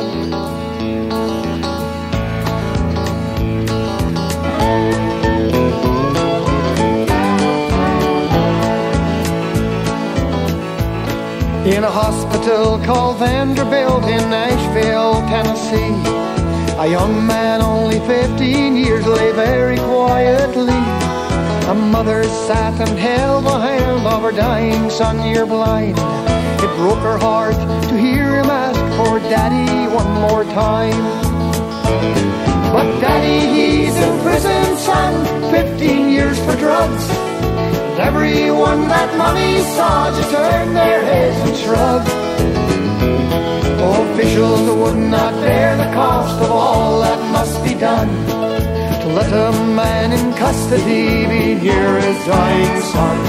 In a hospital called Vanderbilt in Nashville, Tennessee, a young man only 15 years lay very quietly. A mother sat and held the hand of her dying son, "You're blind." It broke her heart to hear him ask for Daddy one more time. But Daddy, he's in prison, son, 15 years for drugs. Everyone that money saw just turned their heads and shrugged. Officials would not bear the cost of all that must be done to let a man in custody be near his dying son.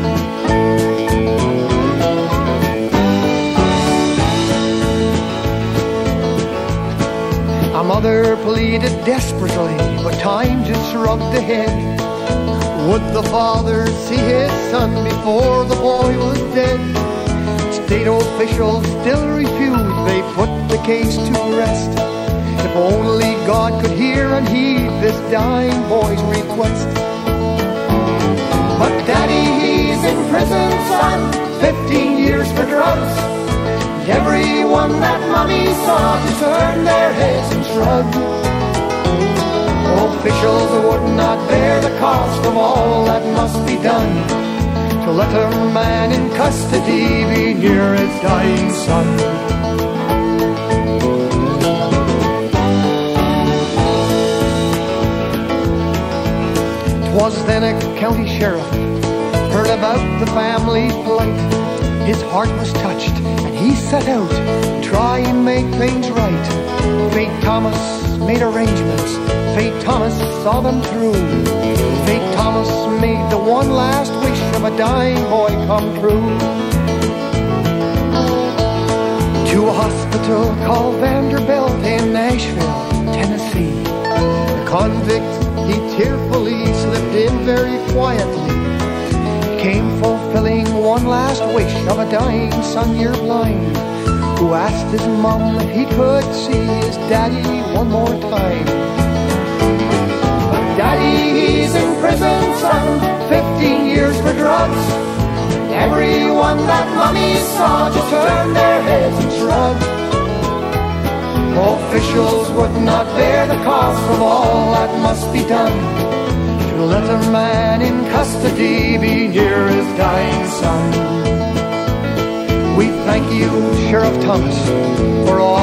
A mother pleaded desperately, but time just rubbed ahead. Would the father see his son before the boy was dead? State officials still refused, they put the case to rest. If only God could hear and heed this dying boy's request. But Daddy, he's in prison, son, 15 years for drugs. Everyone that money saw just turned their heads and shrugged. Officials would not bear the cost of all that must be done to let a man in custody be near his dying son. 'Twas then a county sheriff heard about the family's plight. His heart was touched and he set out to try and make things right. Fate Thomas made arrangements, Fate Thomas saw them through. Fate Thomas made the one last wish of a dying boy come true. To a hospital called Vanderbilt in Nashville, Tennessee, the convict, he tearfully slipped in very quietly. Came fulfilling one last wish of a dying son, "You're blind," who asked his mom if he could see his daddy one more time. But Daddy, he's in prison, son, 15 years for drugs. Everyone that money saw just turned their heads and shrugged. Officials would not bear the cost of all that must be done to let a man in custody be near his dying son. We thank you, Sheriff Thomas, for all